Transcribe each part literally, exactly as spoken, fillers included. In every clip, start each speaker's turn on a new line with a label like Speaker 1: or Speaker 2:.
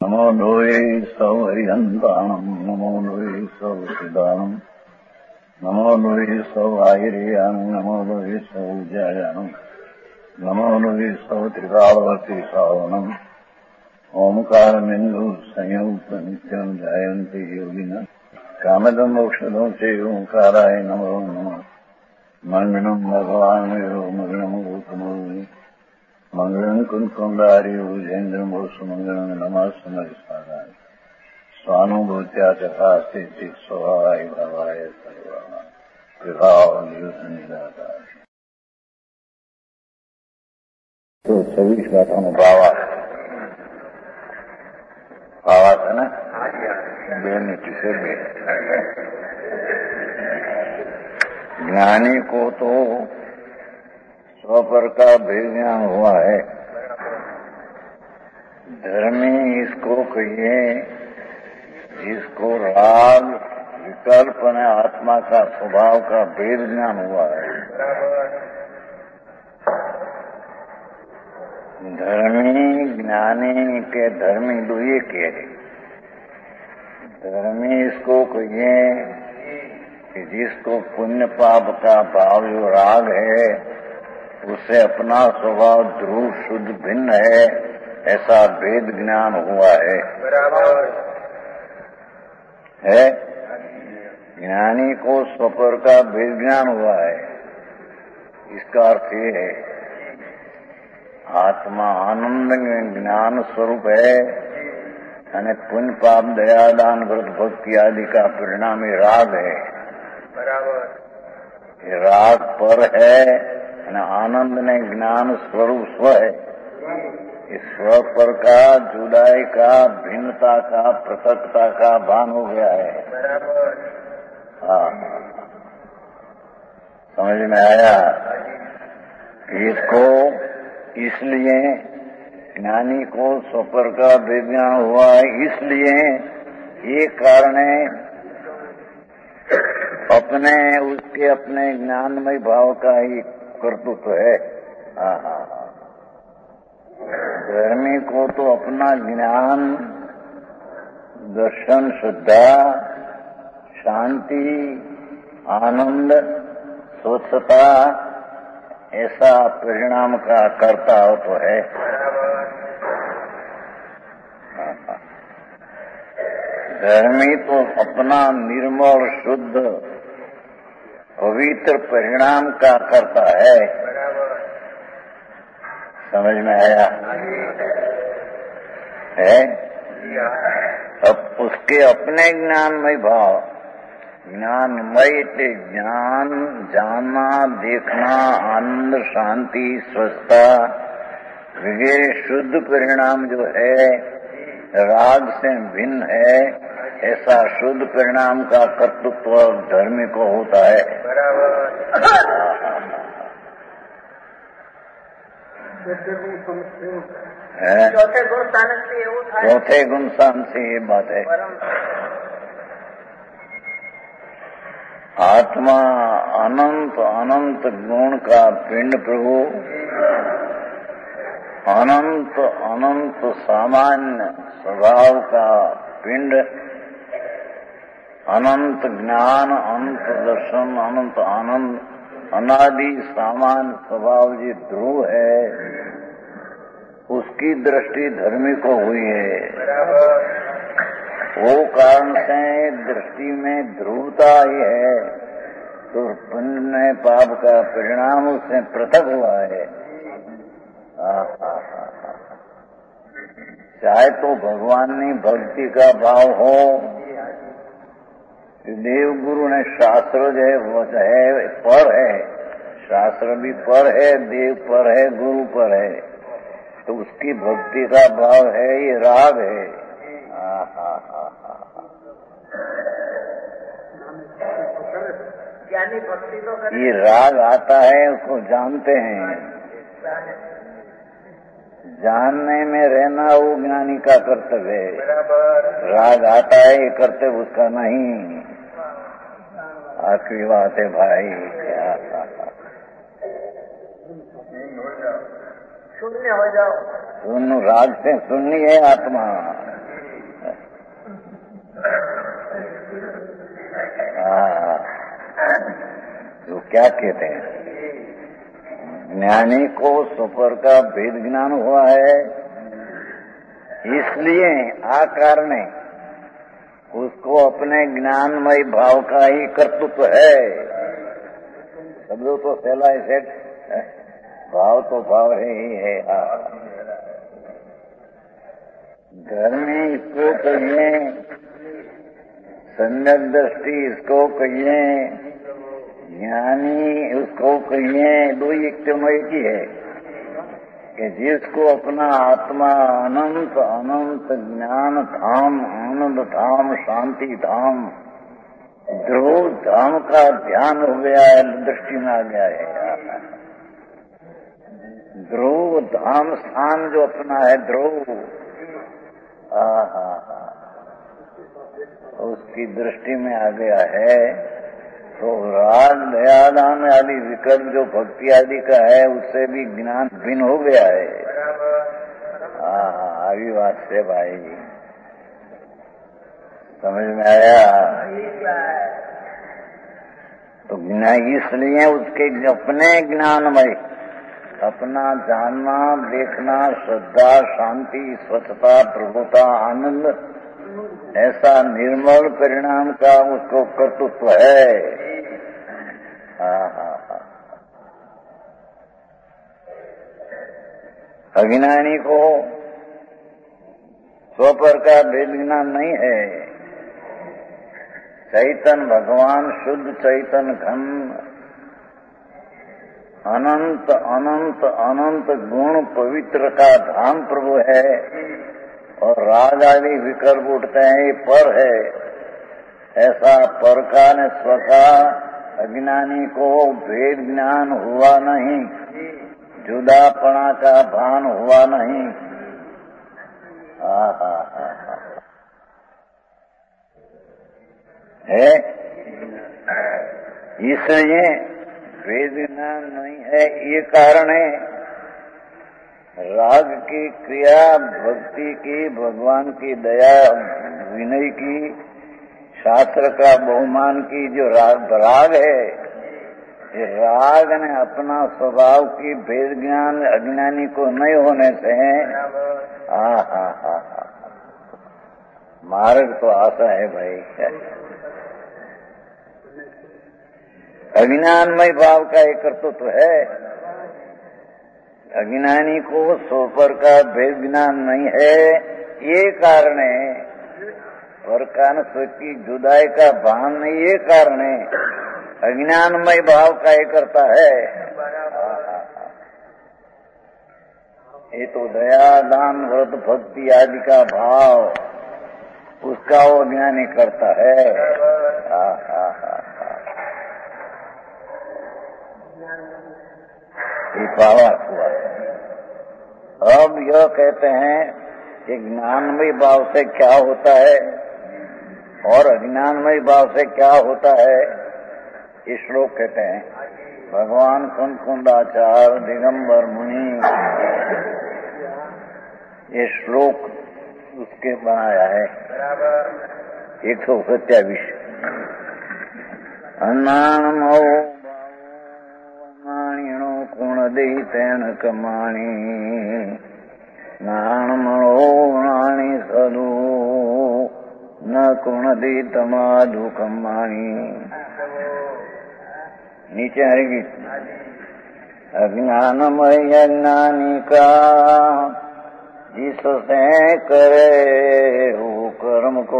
Speaker 1: नमो लोये सौहरिहन्ताणम् नमो लोये सौसिदानम् नमो लोये सौआयर्याम् नमो लोये सौजायाम् नमो लोये सौत्रिकावती सावनम् ओंकारमिन्दु संयुक्त नित्यम् जायन्ति योगिनः कामदम् मोक्षदम् च ओंकाराय नमो नमः मङ्गलम् भगवान् यो मङ्गलम् गौतमो मंगलम कुंकुंडारी भूजेन्द्रम सुमंगलम नमः समरिस्मराय स्वानुभूत्या चकास्ते चित स्वभावाय भवाय सर्वा विभाव निदाता। तो छब्बीस गाथाओं में भावा भावा था ना बेमिति से बे ज्ञानी को तो स्वपर का भेद ज्ञान हुआ है। धर्मी इसको कहिए जिसको राग विकल्प ने आत्मा का स्वभाव का भेद ज्ञान हुआ है। धर्मी ज्ञानी के धर्मी दो एक है। धर्मी इसको कहिए कि जिसको पुण्य पाप का भाव जो राग है उससे अपना स्वभाव ध्रुव शुद्ध भिन्न है, ऐसा भेद ज्ञान हुआ है। है ज्ञानी को स्वपर का भेद ज्ञान हुआ है। इसका अर्थ ये है आत्मा आनंद ज्ञान स्वरूप है, यानी पुण्य पाप दया दान व्रत भक्ति आदि का परिणाम ये राग है। ये राग पर है, आनंद ने ज्ञान स्वरूप स्व है। इस स्व पर का जुदाई का भिन्नता का पृथकता का भान हो गया है। हाँ समझ में आया। इसको इसलिए ज्ञानी को स्वपर का विज्ञान हुआ है, इसलिए ये कारण है अपने उसके अपने ज्ञानमय भाव का ही कर्तृत्व है। धर्मी को तो अपना ज्ञान दर्शन श्रद्धा शांति आनंद स्वच्छता ऐसा परिणाम का करता हो तो है। धर्मी तो अपना निर्मल शुद्ध पवित्र परिणाम का करता है। समझ में आया है। अब उसके अपने ज्ञानमय भाव ज्ञानमय ज्ञान जानना देखना आनंद शांति स्वस्थता वगैरह शुद्ध परिणाम जो है राग से भिन्न है, ऐसा शुद्ध परिणाम का कर्तृत्व धर्मी को होता है।
Speaker 2: चौथे गुण स्थान से
Speaker 1: चौथे गुण स्थान से ये बात है। आत्मा अनंत अनंत गुण का पिंड प्रभु अनंत अनंत सामान्य स्वभाव का पिंड अनंत ज्ञान अनंत दर्शन अनंत आनंद अनादि सामान्य स्वभाव जी ध्रुव है, उसकी दृष्टि धर्मी को हुई है। वो कारण से दृष्टि में ध्रुवता ही है, तो पुण्य पाप का परिणाम उससे पृथक हुआ है। चाहे तो भगवानी भक्ति का भाव हो, देव गुरु ने शास्त्र जो है वो है पर है, शास्त्र भी पर है, देव पर है, गुरु पर है, तो उसकी भक्ति का भाव है ये राग है। ये राग आता है उसको जानते हैं, जानने में रहना वो ज्ञानी का कर्तव्य है। राग आता है ये कर्तव्य उसका नहीं। आखिरी बात है भाई,
Speaker 2: शून्य हो जाओ।
Speaker 1: शून्य राग से शून्य है आत्मा। क्या कहते हैं? ज्ञानी को स्वपर का भेद ज्ञान हुआ है, इसलिए आकार ने उसको अपने ज्ञानमय भाव का ही कर्तृत्व है। समझो तो पहला सेठ, भाव तो भाव है ही है। घर में इसको कहिए, सम्यक दृष्टि इसको कहिए, ज्ञानी उसको कहिए, दो एक तो एक ही है कि जिसको अपना आत्मा अनंत अनंत ज्ञान धाम, आनंद धाम, शांति धाम, ध्रुव धाम का ध्यान हो गया है, दृष्टि में आ गया है। ध्रुव धाम स्थान जो अपना है ध्रुव, उसकी दृष्टि में आ गया है, तो राग दयादान आदि विकल्प जो भक्ति आदि का है उससे भी ज्ञान भिन्न हो गया है। हाँ, अभी बात से भाई समझ में आया? तो इसलिए उसके अपने ज्ञानमय अपना जानना, देखना, श्रद्धा, शांति, स्वच्छता, प्रभुता, आनंद, ऐसा निर्मल परिणाम का उसको कर्तृत्व है। हाँ हाँ हाँ। अज्ञानी को स्वपर का भेद ज्ञान नहीं है। चैतन भगवान शुद्ध चैतन घन अनंत अनंत अनंत गुण पवित्र का धाम प्रभु है, और राग आदि विकल्प उठते हैं, ये पर है। ऐसा पर का न स्व का अज्ञानी को भेद ज्ञान हुआ नहीं, जुदापना का भान हुआ नहीं। हा हा हा हा है, इसलिए भेद ज्ञान नहीं है। ये कारण है राग की क्रिया, भक्ति की, भगवान की दया, विनय की, शास्त्र का बहुमान की जो राग राग है, ये राग ने अपना स्वभाव की भेद ज्ञान अज्ञानी को नहीं होने से हा हा हा हा मार्ग तो आशा है भाई। अज्ञानमय भाव का एक कर्तृत्व है। अज्ञानी को सोपर का भेद ज्ञान नहीं है, ये कारण है। और कारण की जुदाई का भान नहीं, ये कारण है। अज्ञानमय भाव का एक करता है। ये तो दया, दान, व्रत, भक्ति आदि का भाव, उसका वो ज्ञानी करता है। हा हा हा ये पावा हुआ। अब यह कहते हैं कि ज्ञानमय भाव से क्या होता है और अज्ञानमय भाव से क्या होता है, ये श्लोक कहते हैं। भगवान कुंकुंदाचार्य दिगंबर मुनि ये श्लोक उसके बनाया है एक सौ सत्यावीस। अन्नाणमो नाणीणो कुणदितेन कमाणी नाणमणो नाणी सदु न कुणदी तमादु कमाणी। नीचे हरिगीत। अज्ञानमय अज्ञानी का जिससे करे हो कर्म को,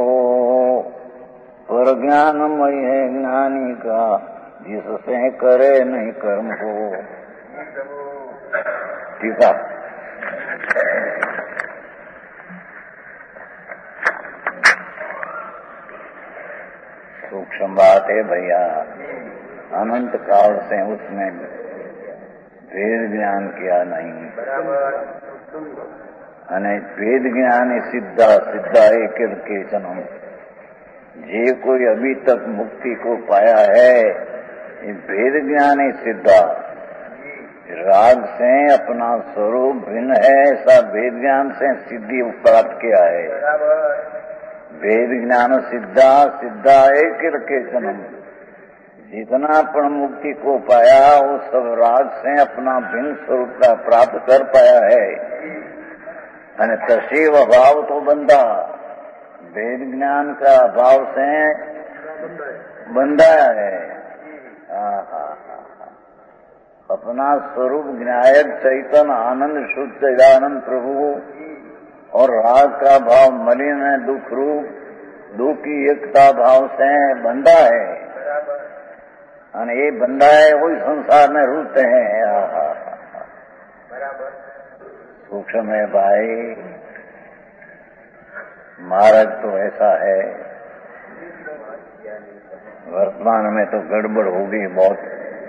Speaker 1: पर ज्ञानमय है ज्ञानी का जिससे करे नहीं कर्म को। ठीक है। सूक्ष्म बात है भैया। अनंत काल से उसने वेद ज्ञान किया नहीं, અને वेद ज्ञान सिद्धा सिद्धा एक के जन्म। जे कोई अभी तक मुक्ति को पाया है, ये वेद ज्ञान ही सिद्धा। राग से अपना स्वरूप भिन्न है, ऐसा वेद ज्ञान से सिद्धि प्राप्त किया है। वेद ज्ञान सिद्धा सिद्धा एक के जन्म। जितना पण मुक्ति को पाया वो सब राग से अपना भिन्न स्वरूप का प्राप्त कर पाया है। અને तसेव अभाव तो बंधा वेद ज्ञान का अभाव से बंधा है। अपना स्वरूप विनायक चैतन्य आनंद शुद्ध चिदानंद प्रभु और राग का भाव मलिन है दुख रूप दुख की एकता भाव से बंधा है। અને એ બંધાય वही संसार में रूपते हैं। सूक्ष्म है भाई, मार्ग तो ऐसा है। वर्तमान में तो गड़बड़ होगी बहुत।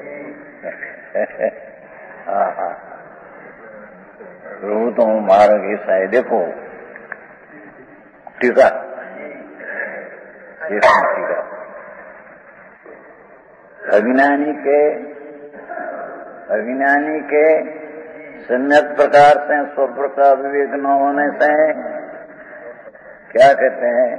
Speaker 1: रू तो मार्ग ऐसा है। देखो टीका टीका अज्ञानी के अज्ञानी के सम्यक प्रकार से स्वप्र का विवेक न होने से क्या कहते हैं,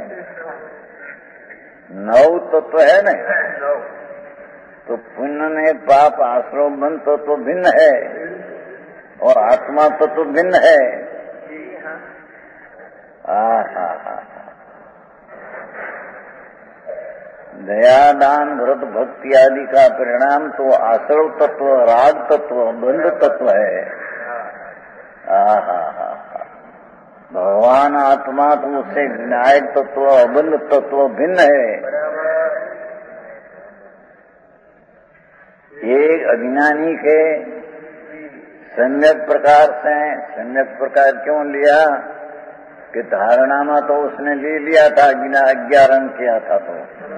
Speaker 1: नौ तत्व है न, तो पुण्य ने पाप आश्रव बन तत्व भिन्न है और आत्मा तत्व भिन्न है। आहा दया दान व्रत भक्ति आदि का परिणाम तो आश्रव तत्व राग तत्व बंध तत्व है। आहा भगवान आत्मा तो उससे विनायक तत्व अबंध तत्व भिन्न है। एक अज्ञानी के सम्यक प्रकार से, सम्यक प्रकार क्यों लिया कि धारणा में तो उसने ले लिया था, अज्ञान किया था तो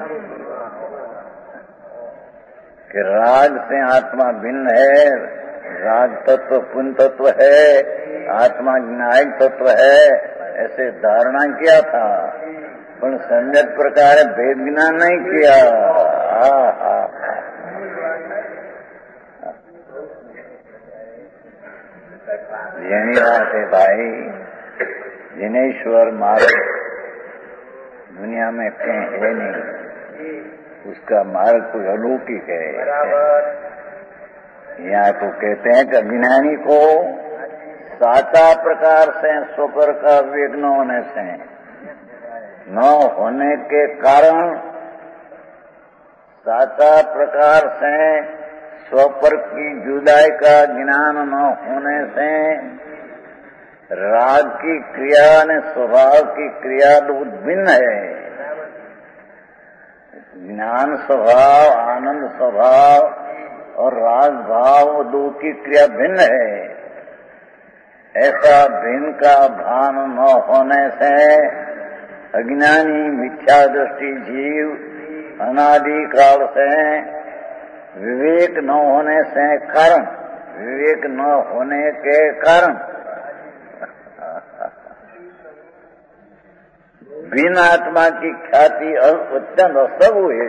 Speaker 1: कि राग से आत्मा भिन्न है, राग तत्व पुण्य तत्व है, आत्मा विनायक तत्व है, ऐसे धारणा किया था। पर सम्यक प्रकार भेद ज्ञान नहीं किया। यही बात है भाई, जिनेश्वर मार्ग दुनिया में कहीं है नहीं, उसका मार्ग कोई अलौकिक है। यहाँ को कहते हैं कि अज्ञानी को साचा प्रकार से स्वपर का विवेक न होने से, न होने के कारण साचा प्रकार से स्वपर की जुदाई का ज्ञान न होने से राग की क्रिया ने स्वभाव की क्रिया दो भिन्न है। ज्ञान स्वभाव आनंद स्वभाव और राग भाव दो की क्रिया भिन्न है। ऐसा भिन्न का भान न होने से अज्ञानी मिथ्या दृष्टि जीव अनादि काल से विवेक न होने से कारण, विवेक न होने के कारण बिन आत्मा की ख्याति अत्यंत असब हुई।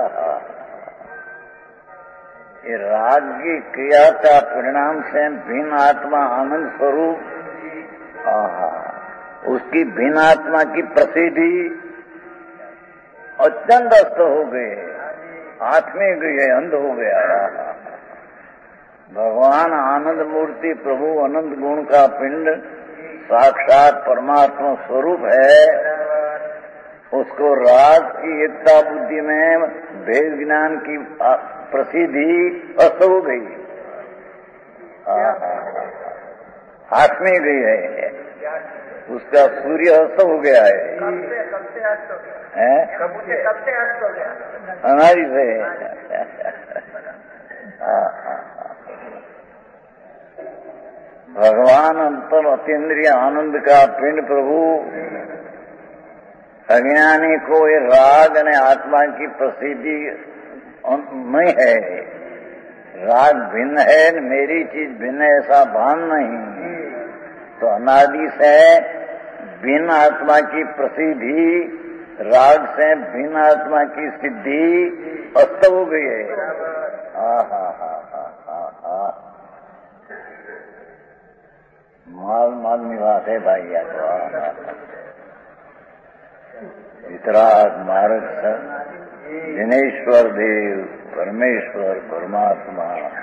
Speaker 1: ये राग की क्रिया का परिणाम से भिन्न आत्मा आनंद स्वरूप, आहा उसकी भिन्न आत्मा की प्रसिद्धि अत्यंत अस्त हो गए, हाथ में गए, अंध हो गया। भगवान आनंद मूर्ति प्रभु अनंत गुण का पिंड साक्षात परमात्मा स्वरूप है। उसको राग की एकता बुद्धि में भेद ज्ञान की प्रसिद्धि अस्त हो गई, हाथ में गई है, उसका सूर्य अस्त हो गया है। हमारी से भगवान अंतर अतीन्द्रिय आनंद का पिंड प्रभु अज्ञानी को ये राग ने आत्मा की प्रसिद्धि नहीं है। राग भिन्न है, मेरी चीज भिन्न है, ऐसा भान नहीं। तो अनादि से भिन्न आत्मा की प्रसिद्धि, राग से भिन्न आत्मा की सिद्धि अस्त हो गई है। हा हा हा हा हा माल माल निवास है भाई। या तो वितराग मार्ग जिनेश्वर देव परमेश्वर परमात्मा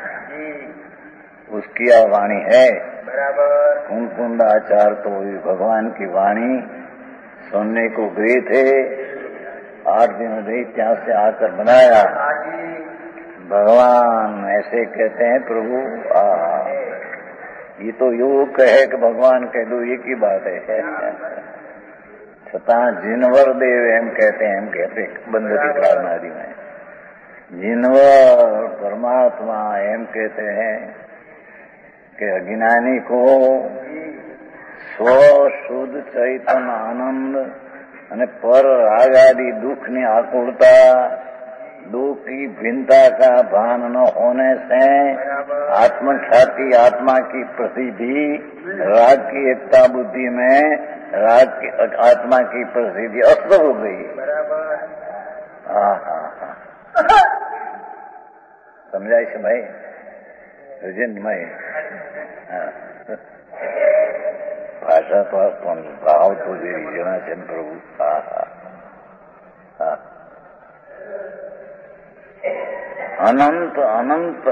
Speaker 1: उसकी वाणी है।
Speaker 2: बराबर।
Speaker 1: कुंड कुंडाचार्य तो भगवान की वाणी सुनने को गए थे, आठ दिन दैत्या से आकर बनाया। भगवान ऐसे कहते हैं, प्रभु आ ये तो योग कहे कि भगवान कह दो, एक ही बात है। छता जिनवर देव एम कहते हैं, हम कहते बंदती प्राणादि में जिनवर परमात्मा एम कहते हैं कि अज्ञानी को स्व शुद्ध चैतन्य आनंद અને पर राग आदि दुख ने आकुलता दुख की भिन्नता का भान न होने से आत्मख्याति आत्मा की प्रसिद्धि राग की एकता बुद्धि में राग की आत्मा की प्रसिद्धि अस्त हो गई। हाँ हाँ हाँ समझाइए भाई રજનમય ભાષા તો ભાવ તો જે રીજના છે ને પ્રભુ હા હા હા अनंत अनंत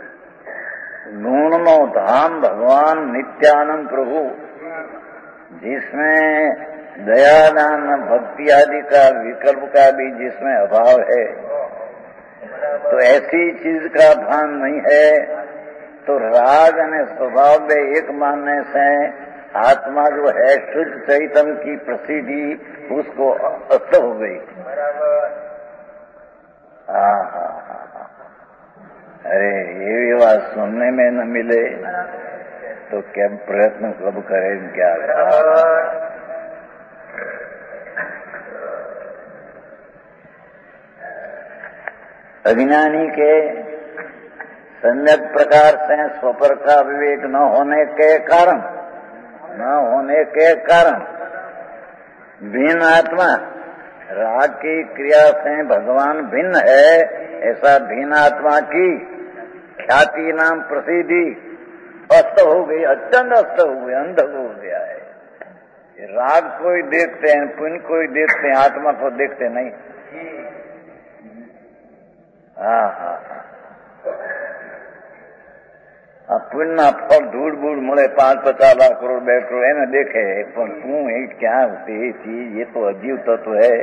Speaker 1: गुणनो धाम भगवान नित्यानंद प्रभु जिसमें दयादान भक्ति आदि का विकल्प का भी जिसमें अभाव है, तो ऐसी चीज का भान नहीं है। तो राग ने स्वभाव में एक मानने से आत्मा जो है शुद्ध चैतन्य की प्रसिद्धि उसको अस्त हो गई। हाँ हाँ हाँ अरे ये बात सुनने में न मिले तो क्या प्रयत्न कब करें क्या। अज्ञानी के सम्यक प्रकार से स्वपर का विवेक न होने के कारण न होने के कारण भिन्न आत्मा राग की क्रिया से भगवान भिन्न है, ऐसा भिन्न आत्मा की ख्याति नाम प्रसिद्धि अस्त हो गई, अत्यंत अस्त हो गई, अंध हो गया है। राग कोई देखते हैं, पुण्य कोई देखते हैं, आत्मा को देखते नहीं। हाँ हाँ हाँ पुण्य फल धूल बूढ़ मुड़े पांच पचास लाख करोड़ બે करोड़ એને देखे, पर तू एक क्या होती चीज, ये तो अजीव तत्व है।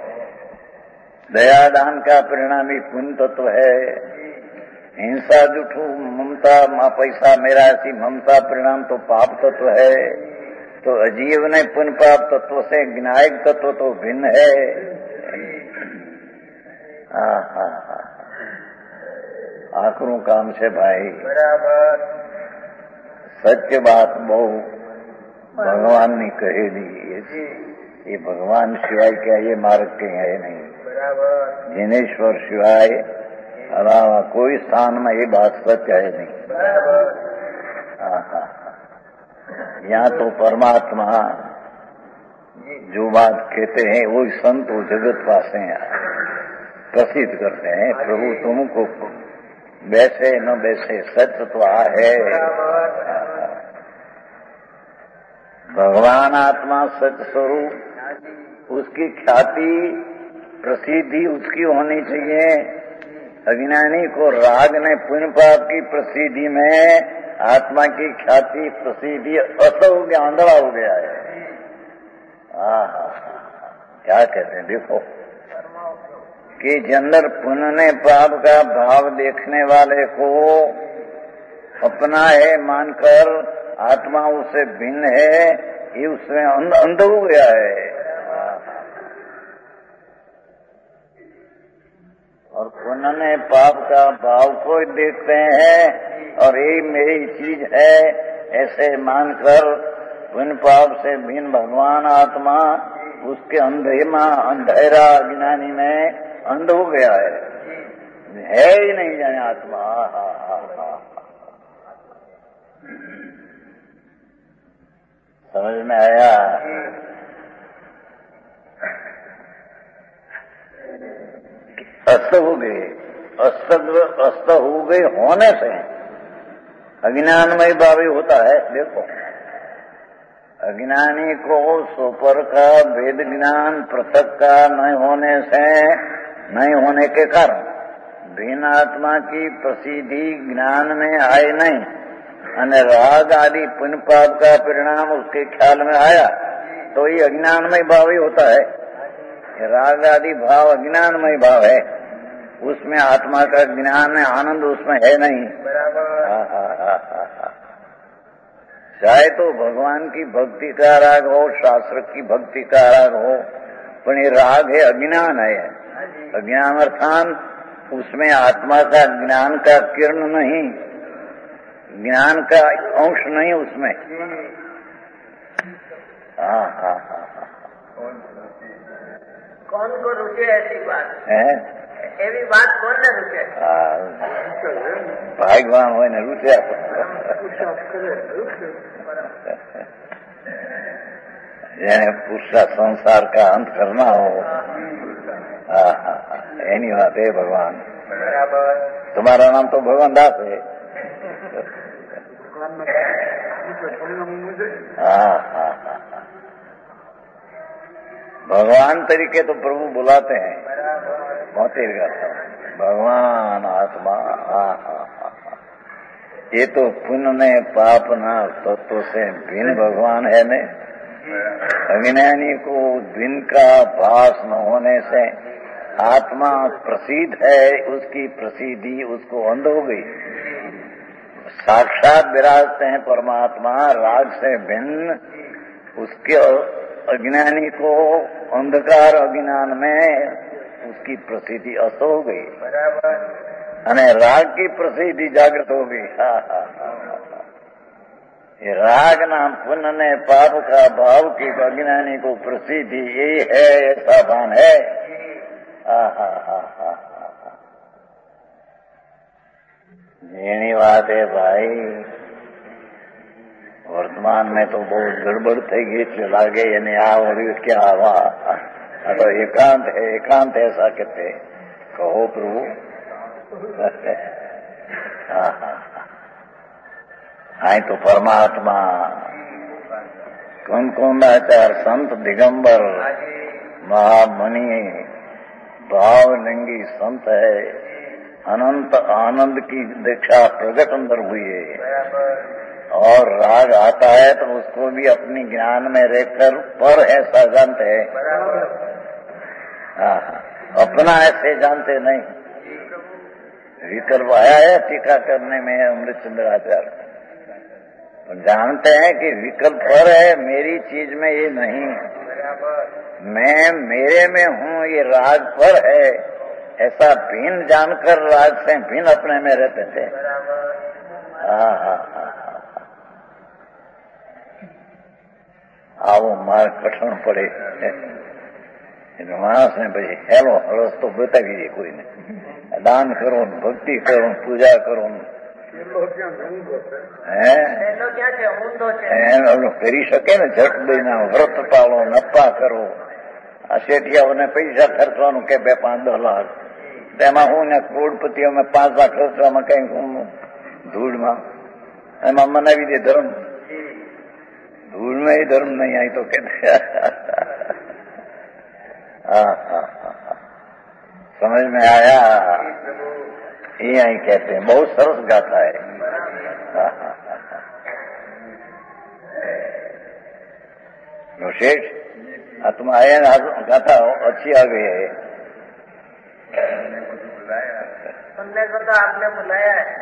Speaker 1: दयादान का परिणाम ही पुण्य तत्व है। हिंसा जुठू ममता माँ पैसा मेरा ऐसी ममता परिणाम तो पाप तत्व है। तो अजीव ने पुण्य पाप तत्व से ज्ञायक तत्व तो भिन्न है। हाँ हाँ हाँ आखरू काम છે भाई
Speaker 2: बराबर।
Speaker 1: सत्य बात बहु भगवान ने कहेली, ये भगवान सिवाय क्या ये मार्ग के है नहीं।
Speaker 2: बराबर।
Speaker 1: जिनेश्वर सिवाय अलावा कोई स्थान में ये बात सत्य है नहीं।
Speaker 2: बराबर।
Speaker 1: हाँ हाँ यहाँ तो परमात्मा जो बात कहते हैं वो संत वो जगत पासे प्रसिद्ध करते हैं। प्रभु तुमको बैसे न बैसे सत्य तो आ है। भगवान आत्मा सत्य स्वरूप उसकी ख्याति प्रसिद्धि उसकी होनी चाहिए। अज्ञानी को राग ने पुण्य पाप की प्रसिद्धि में आत्मा की ख्याति प्रसिद्धि अस्त हो गया, आंधड़ा हो गया है। हाँ हाँ क्या कहते हैं देखो कि जंदर पुण्य ने पाप का भाव देखने वाले को अपना है मानकर आत्मा उससे भिन्न है, ये उसमें अंध हो गया है। और पुण्य ने पाप का भाव को देखते हैं और ये मेरी चीज है ऐसे मानकर पुण्य पाप से भिन्न भगवान आत्मा उसके अंधे में अंधेरा अज्ञानी में अंध हो गया है, है ही नहीं जाने आत्मा। हा हा हा समझ में आया। अस्त हो गए, अस्त अस्त हो गए होने से अज्ञानमय भावी होता है। देखो अज्ञानी को सोपर का वेद ज्ञान पृथक का नहीं होने से नहीं होने के कारण भिन्न आत्मा की प्रसिद्धि ज्ञान में आए नहीं, અને રાગ आदि पुण्य पाप का परिणाम उसके ख्याल में आया तो ये अज्ञानमय भाव ही होता है। राग आदि भाव अज्ञानमय भाव है, उसमें आत्मा का ज्ञान है, आनंद उसमें है नहीं। चाहे तो भगवान की भक्ति का राग हो, शास्त्र की भक्ति का राग हो, पर ये राग है, अज्ञान है। अज्ञान अर्थात उसमें आत्मा का ज्ञान का किरण नहीं, ज्ञान का अंश नहीं उसमें। हाँ हाँ हाँ
Speaker 2: कौन को रुचे ऐसी बात
Speaker 1: है?
Speaker 2: एवी बात कौन ने रुचे?
Speaker 1: भाग्यवान हो ने रुचे। જેને પુરુષા સંસાર का अंत करना हो, એની વાત है भगवान। तुम्हारा नाम तो भगवान दास है। हाँ हाँ हाँ भगवान तरीके तो प्रभु बुलाते हैं, बहुत ही भगवान आत्मा। हाँ हाँ हाँ ये तो पुण्य ने पाप ना तत्व से भिन्न भगवान है ने। अज्ञानी को दिन का भास न होने से आत्मा प्रसिद्ध है, उसकी प्रसिद्धि उसको अंध हो गई। साक्षात विराजते हैं परमात्मा, राग से भिन्न उसके अज्ञानी को अंधकार अज्ञान में उसकी प्रसिद्धि अस्त हो गई, अने राग की प्रसिद्धि जागृत हो गई। हाँ हाँ हाँ ये राग नाम पुण्य ने पाप का भाव की अज्ञानी को प्रसिद्धि यही है, ऐसा भान है। हाँ हाँ हाँ हाँ એની વાત है भाई। वर्तमान में तो बहुत गड़बड़ થઈ ગઈ એટલે લાગે એને આ વર્યું क्या आवा तो एकांत है, एकांत ऐसा कहते कहो प्रभु। हाँ हाँ हाँ तो परमात्मा कौन कौन आचार संत दिगंबर महामुनि भावलिंगी संत है, अनंत आनंद की दीक्षा प्रकट अंदर हुई है। और राग आता है तो उसको भी अपनी ज्ञान में रहकर पर ऐसा जानते हैं, अपना ऐसे जानते नहीं। विकल्प आया है टीका करने में अमृत चंद्र आचार्य, जानते हैं कि विकल्प पर है, मेरी चीज में ये नहीं, मैं मेरे में हूँ, ये राग पर है, ऐसा भिन्न जानकर राग से भिन्न अपने में रहते थे। हाँ हाँ हाँ આવો માર્ગ કઠણ પડે એટલે માણસને પછી હેલો હળસ તો બતાવી દે કોઈને, દાન કરો ને ભક્તિ કરો ને પૂજા કરો ને કરી શકે ને ઝટ દઈને વ્રત પાળો નપ્પા કરો। આ શેઠિયાઓને પૈસા ખર્ચવાનું કે બે પાંચ દસ લાખ, તેમાં હું ને કરોડપતિ અમે પાંચ લાખ ખર્ચવામાં કઈ ધૂળમાં એમાં મનાવી દે ધર્મ। धूल में ही धर्म नहीं आई तो कहते हाँ हाँ हाँ समझ में आया? ये आई कहते हैं, बहुत सरस गाथा है। हाँ हाँ हाँ शेष तुम आए ना, गाथा अच्छी आ गई है।
Speaker 2: सुनने को तो आपने बुलाया है।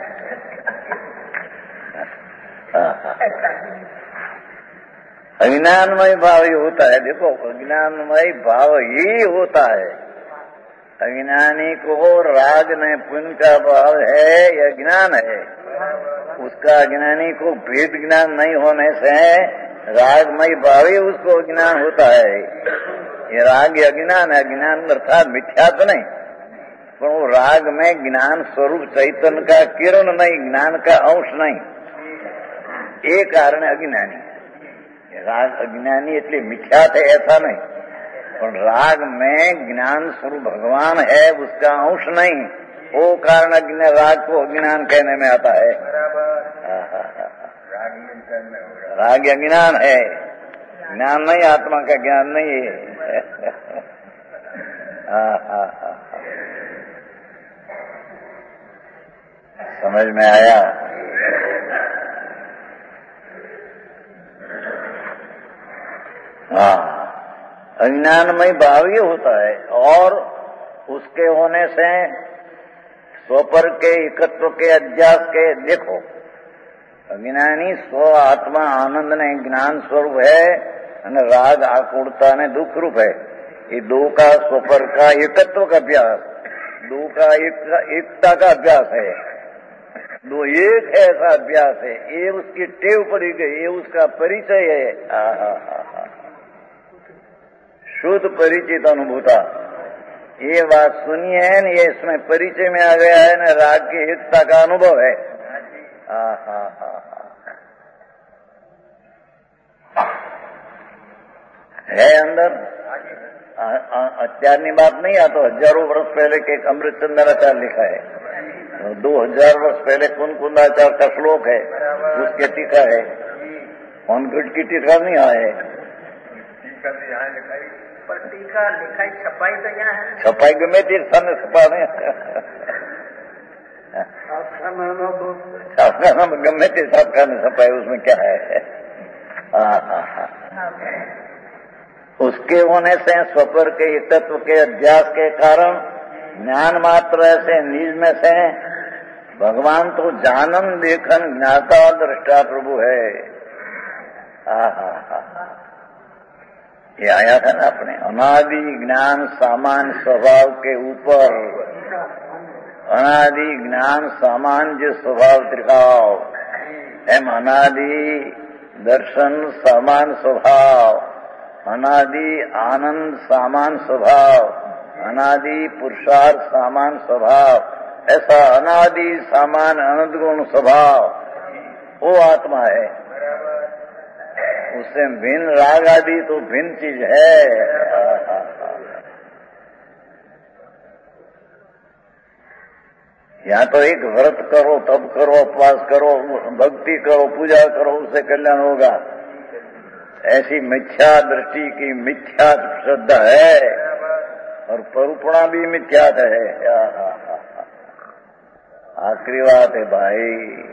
Speaker 1: हाँ हाँ अज्ञानमय भाव ही होता है। देखो अज्ञानमय भाव ही होता है। अज्ञानी को राग में पुण्य का भाव है, यह ज्ञान है। उसका अज्ञानी को भेद ज्ञान नहीं होने से रागमय भाव ही उसको अज्ञान होता है। ये राग अज्ञान है, अज्ञान अर्थात मिथ्या तो नहीं, पर वो राग में ज्ञान स्वरूप चैतन्य का किरण नहीं, ज्ञान का अंश नहीं, ये कारण अज्ञानी। राग अज्ञानी એટલે मिथ्या है ऐसा नहीं, पर राग में ज्ञान स्वरूप भगवान है, उसका अंश नहीं, वो कारण अज्ञान राग को अज्ञान कहने में आता है। राग अज्ञान है, ज्ञान नहीं, आत्मा का ज्ञान नहीं है। समझ में आया? हाँ, अज्ञानमय भाव ये होता है, और उसके होने से स्वपर के एकत्व के अध्यास के, देखो अज्ञानी स्व आत्मा आनंद ने ज्ञान स्वरूप है और राग आकुड़ता ने दुख रूप है। ये दो का स्वपर का एकत्व का अभ्यास, दो का एक, एकता का अभ्यास है, दो एक है ऐसा अभ्यास है, ये उसकी टेव पड़ी गई, ये उसका परिचय है। हा हा हा हा शुद्ध परिचित अनुभूता, ये बात सुनी है न, ये इसमें परिचय में आ गया है न, राग की एकता का अनुभव है। हा हा हा है अंदर। અત્યારની बात नहीं, आ तो हजारों वर्ष पहले के एक अमृतचंद्राचार्य लिखा है, दो हजार वर्ष पहले कुंकुंदाचार्य का श्लोक है, उसके टीका है, कॉन्क्रीट की टीका नहीं आए,
Speaker 2: पर टीका लिखाई छपाई तो यहाँ है,
Speaker 1: छपाई गमे तीर सामने छपाने गमे तीर छापका में छपाई, उसमें क्या है? हाँ हाँ हाँ उसके होने से स्वपर के तत्व के अध्यास के कारण ज्ञान मात्र से निज में से भगवान तो जानन देखन ज्ञाता दृष्टा प्रभु है। हा हा हा ये आया था ना अपने अनादि ज्ञान सामान्य स्वभाव के ऊपर, अनादि ज्ञान सामान्य स्वभाव त्रिकाव एम अनादि दर्शन समान स्वभाव, अनादि आनंद सामान स्वभाव, अनादि पुरुषार्थ सामान स्वभाव, ऐसा अनादि सामान अनंत गुण स्वभाव वो आत्मा है। उससे भिन्न राग आदि तो भिन्न चीज है। यहाँ तो एक व्रत करो, तप करो, उपवास करो, भक्ति करो, पूजा करो, उससे कल्याण होगा, ऐसी मिथ्या दृष्टि की मिथ्या श्रद्धा है, और परूपणा भी मिथ्या है। आखिरी बात है भाई,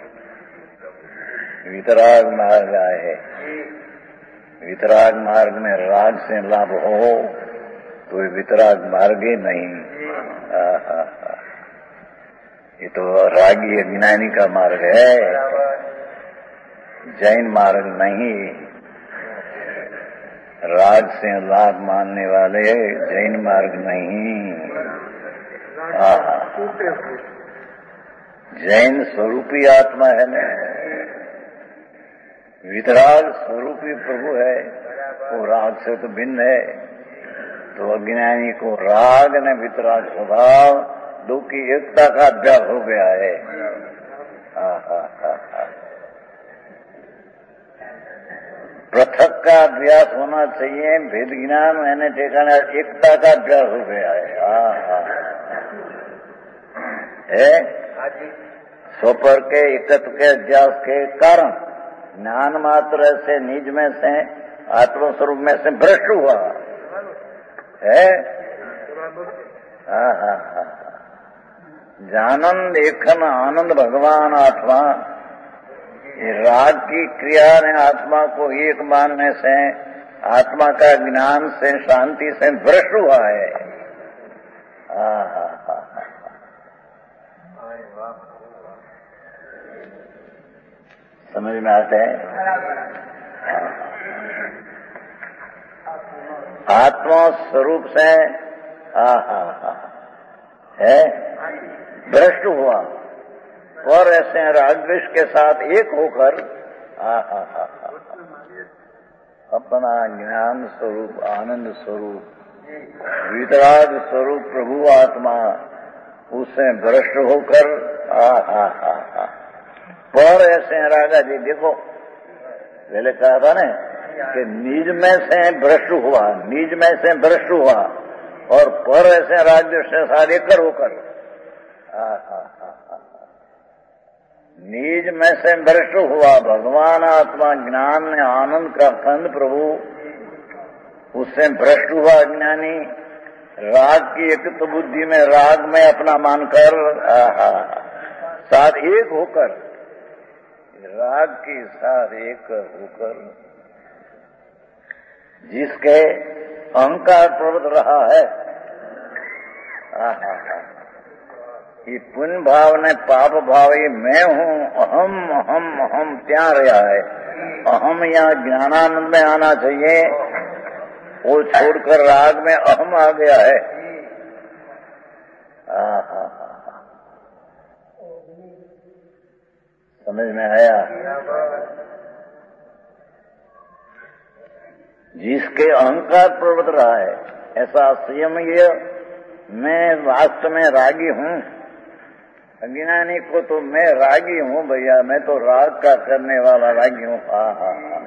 Speaker 1: वितराग मार्ग आए, वितराग मार्ग में राग से लाभ हो तो ये वितराग मार्ग ही नहीं। ये तो रागी अज्ञानी का मार्ग है, जैन मार्ग नहीं। राग से लाभ मानने वाले जैन मार्ग नहीं। जैन स्वरूपी आत्मा है ना, वितराग स्वरूपी प्रभु है, वो राग से तो भिन्न है। तो अज्ञानी को राग ने वितराग स्वभाव दो की एकता का अभ्यास हो गया है। हा हा हा हा पृथक का अभ्यास होना चाहिए, भेद ज्ञान मैंने ठिकाना एकता का अभ्यास हो गया है। हाँ हाँ है स्वपर के एकत्व के अध्यास के कारण ज्ञान मात्र से निज में से आत्मस्वरूप में से भ्रष्ट हुआ है। हाँ हाँ हाँ जानन देखन आनंद भगवान आत्मा, ये राग की क्रिया ने आत्मा को एक मानने से आत्मा का ज्ञान से शांति से भ्रष्ट हुआ है। हाँ हाँ हाँ समझ में आते हैं? आत्मा स्वरूप से हा हा हा है भ्रष्ट हुआ, और ऐसे रागद्वेष के साथ एक होकर हा हा हा अपना ज्ञान स्वरूप आनंद स्वरूप वितराग स्वरूप प्रभु आत्मा उससे भ्रष्ट होकर हा हा हा हा पर ऐसे रागा जी देखो, पहले कहा था ना कि निज में से भ्रष्ट हुआ, निज में से भ्रष्ट हुआ, और पर ऐसे रागद्वेष से साथ एकर होकर हा हा हा निज में से भ्रष्ट हुआ। भगवान आत्मा ज्ञान ने आनंद का कंद प्रभु उससे भ्रष्ट हुआ अज्ञानी, राग की एक तो बुद्धि में राग में अपना मानकर साथ एक होकर, राग के साथ एक होकर जिसके अहंकार प्रवृत्त रहा है, आहा हा, ये पुण्य भाव ने पाप भाव, ये मैं हूं, अहम अहम अहम क्या रहा है। अहम यहाँ ज्ञानानंद में आना चाहिए, वो छोड़कर राग में अहम आ गया है। आहा हा, समझ में आया। जिसके अहंकार प्रवृत्त रहा है, ऐसा स्वयं ये मैं वास्तव में रागी हूं। अज्ञानी को तो मैं रागी हूं भैया, मैं तो राग का करने वाला रागी हूं। हा हा हा,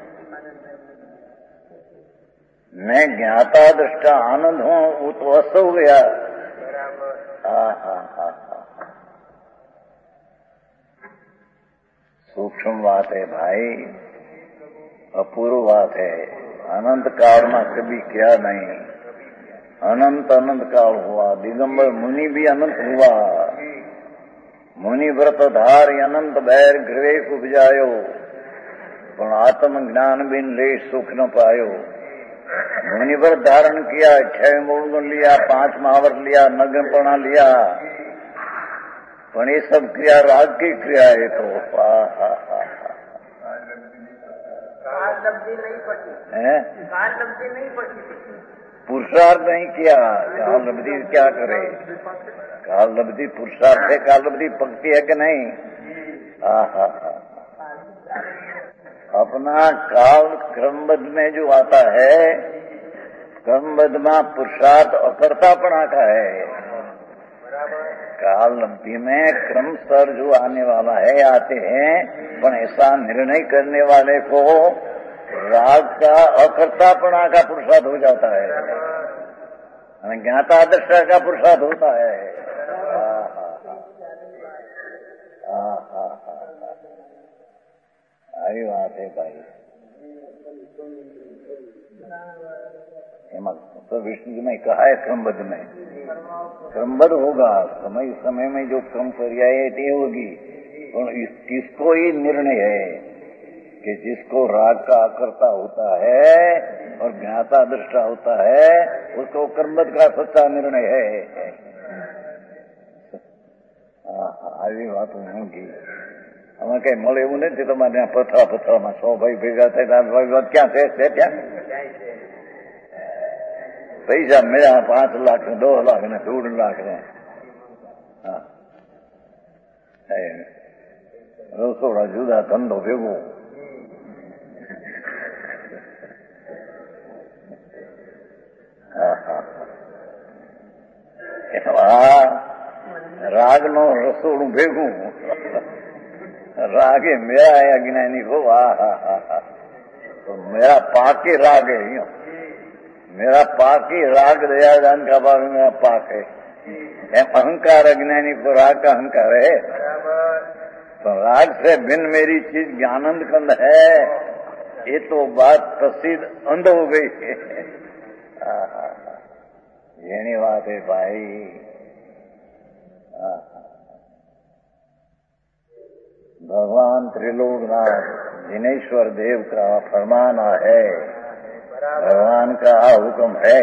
Speaker 1: मैं ज्ञाता दृष्टा आनंद हूं, वो तो अस्त हो गया। हा हा हा, सूक्ष्म बात है भाई, अपूर्व बात है। अनंत काल में कभी क्या नहीं, अनंत अनंत काल हुआ। दिगंबर मुनि भी अनंत हुआ। मुनि व्रत धार अनंत बैर गृह उपजायो, पर आत्म ज्ञान बिन ले सुख न पायो। मुनि व्रत धारण किया, छह मूल लिया, पांच महाव्रत लिया, नग्नपणा लिया, पर ये सब क्रिया राग की क्रिया है। तो
Speaker 2: काल लब्धि नहीं पड़ी
Speaker 1: है,
Speaker 2: काल लब्धि नहीं पड़ी,
Speaker 1: पुरुषार्थ नहीं किया। काल लब्धि क्या करे, काल लब्धि पुरुषार्थ है, काल लब्धि पंक्ति है कि नहीं। आहा, अपना काल क्रमबद्ध में जो आता है, क्रमबद्ध में पुरुषार्थ अकर्तापणा का है। काल लब्धि में क्रम सर जो आने वाला है आते हैं, पर ऐसा निर्णय करने वाले को राग का अकर्तापणा का पुरुषार्थ हो जाता है, ज्ञाता दृष्टा का पुरुषार्थ होता है। आई बात है भाई। तो विष्णु जी ने कहा है क्रमबद्ध में, क्रमबद्ध होगा। समय समय में जो क्रम पर्याय होगी, और किसको ही निर्णय है कि जिसको राग का आकर्ता होता है और ज्ञाता दृष्टा होता है, उसको क्रमबद्ध का सच्चा निर्णय है। આવી વાતો હોगी। અમે કઈ મળે એવું નથી। તમારે ત્યાં પથરા પથરામાં સો ભાઈ ભેગા થાય, ક્યાં છે ત્યાં પૈસા મળ્યા પાંચ લાખ ને દસ લાખ ને દોઢ લાખ ને રસોડા જુદા, ધંધો ભેગો। राग नो रसोड़ू भेगू, रागे मेरा है अज्ञानी को। हा हा, तो मेरा पाके राग है, यूं मेरा पाक ही राग दया दान का भाव मेरा पाक है। अहंकार अज्ञानी को राग का अहंकार है, तो राग से भिन्न मेरी चीज ज्ञानंद कंद है, ये तो बात प्रसिद्ध अंध हो गई है। ये बात है भाई। भगवान त्रिलोकनाथ जिनेश्वर देव का फरमाना है, भगवान का हुक्म है